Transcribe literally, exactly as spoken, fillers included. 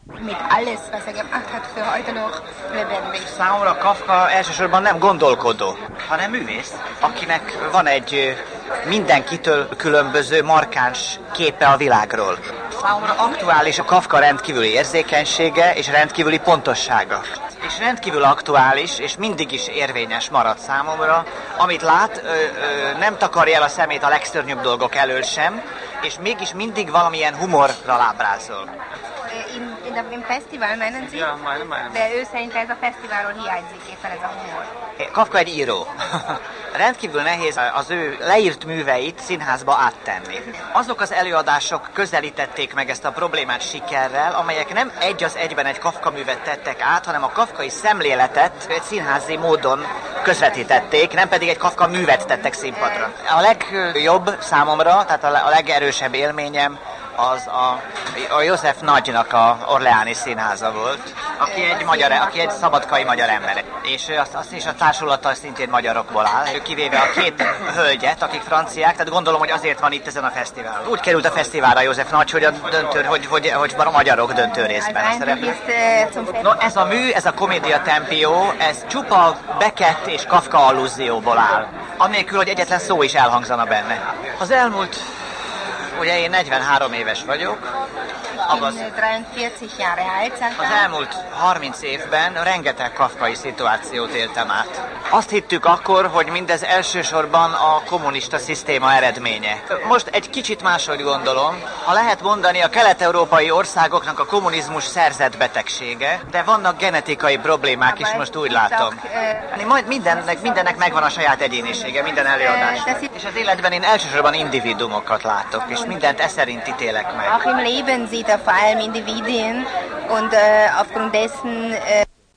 mit alles, was er gemacht hat, für heute noch lebendig. Számomra Kafka elsősorban nem gondolkodó, hanem művész, akinek van egy mindenkitől különböző markáns képe a világról. Számomra aktuális a Kafka rendkívüli érzékenysége és rendkívüli pontossága. És rendkívül aktuális, és mindig is érvényes marad számomra. Amit lát, ö, ö, nem takarja el a szemét a legszörnyűbb dolgok elől sem, és mégis mindig valamilyen humorral ábrázol. In, in a, Im Fesztivál, meinen Sie? Ja, meine Meinung. De ő szerint ez a fesztiválról hiányzik éppen ez a humor. Kafka egy író. Rendkívül nehéz az ő leírt műveit színházba áttenni. Azok az előadások közelítették meg ezt a problémát sikerrel, amelyek nem egy az egyben egy Kafka művet tettek át, hanem a kafkai szemléletet egy színházi módon közvetítették, nem pedig egy Kafka művet tettek színpadra. A legjobb számomra, tehát a legerősebb élményem az a, a József Nagynak a Orleáni színháza volt, aki egy, magyar, aki egy szabadkai magyar ember. És azt, azt is a társulata szintén magyarokból áll, kivéve a két hölgyet, akik franciák, tehát gondolom, hogy azért van itt ezen a fesztiválon. Úgy került a fesztiválra József Nagy, hogy a, döntő, hogy, hogy, hogy a magyarok döntő részben szerepelnek. No, ez a mű, ez a Commedia Tempio, ez csupa Beckett és Kafka allúzióból áll. Annélkül, hogy egyetlen szó is elhangzana benne. Az elmúlt Ugye én negyvenhárom éves vagyok. Az, az elmúlt harminc évben rengeteg kafkai szituációt éltem át. Azt hittük akkor, hogy mindez elsősorban a kommunista szisztéma eredménye. Most egy kicsit máshogy gondolom. Ha lehet mondani, a kelet-európai országoknak a kommunizmus szerzett betegsége, de vannak genetikai problémák is, most úgy látom. Majd mindennek, mindennek megvan a saját egyénisége, minden előadás. És az életben én elsősorban individumokat látok, és mindent e szerint ítélek meg. Auch im Leben sieht er vor allem Individuen und äh, aufgrund dessen äh